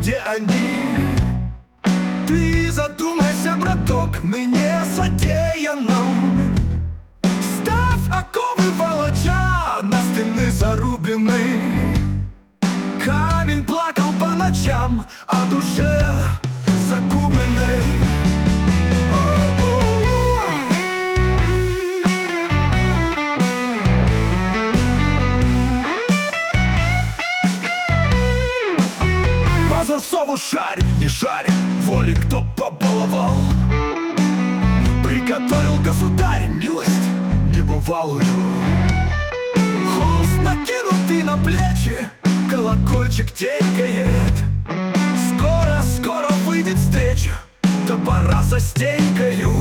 где они. Ты задумайся, браток, мне содеяном. Ставь оковы волоча на стены зарубины. Камень плакал по ночам о душе загубленной. По засову шарь, не шарь, воли кто побаловал. Приготовил государь милость небывалую. Холст накинутый на плечи, колокольчик тикает. Скоро, скоро выйдет встреча, да пора за стенькою.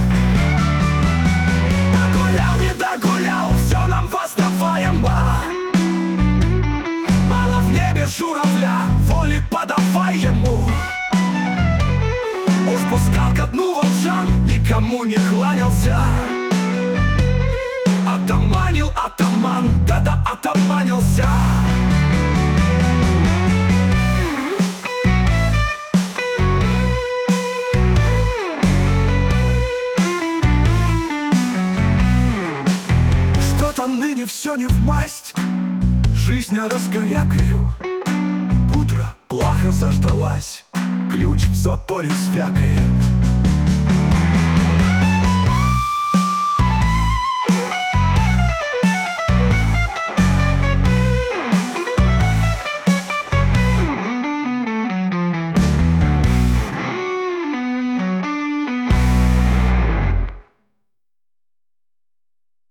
Догулял, не догулял, все нам воздаваемо. Мало в небе журавля, воли подавай ему. Уж пускал ко дну волчан, никому не кланялся. Отоманил атаман, да-да, отоманился. Что-то ныне все не в масть, жизнь раскорякою. Утро плохо заждалась, ключ в запоре звякает.